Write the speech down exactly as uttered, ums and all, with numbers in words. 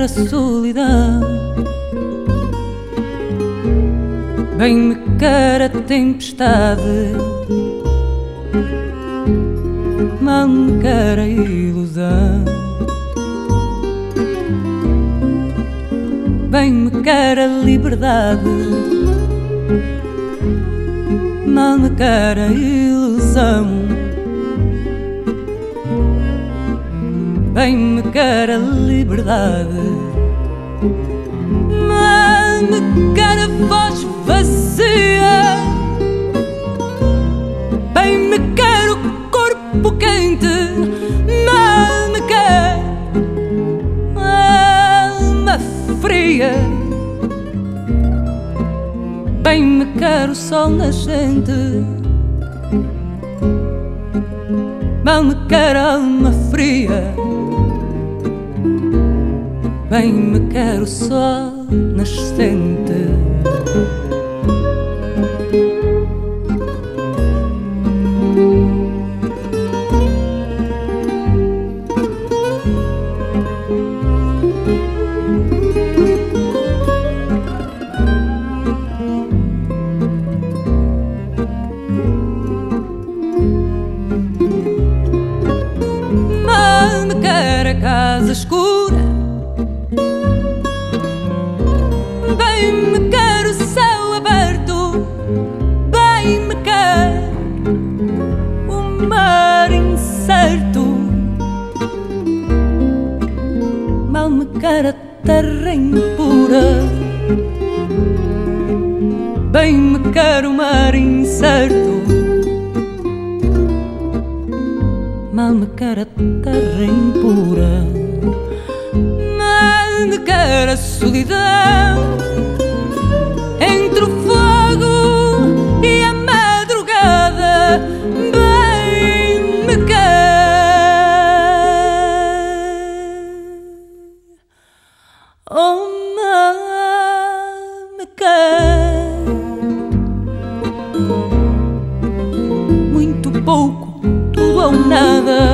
a solidão, bem me quer a tempestade, mal me quer a ilusão. Bem me quer a liberdade, mal me quer a ilusão. Bem me quer a liberdade, mal me quer a voz vazia. Bem me quer o corpo quente, mal me quer a alma fria. Bem me quer o sol nascente, mal me quer a alma fria. Bem me quer o sol nascente. Mal me quer a casa escura, bem me quer o céu aberto, bem me quer o mar incerto. Mal me quer a terra impura, bem me quer o mar incerto. Mal me quer a terra impura, mal me quer a solidão, entre o fogo e a madrugada. Bem me quer, oh, mal me quer. Muito pouco, tudo ou nada.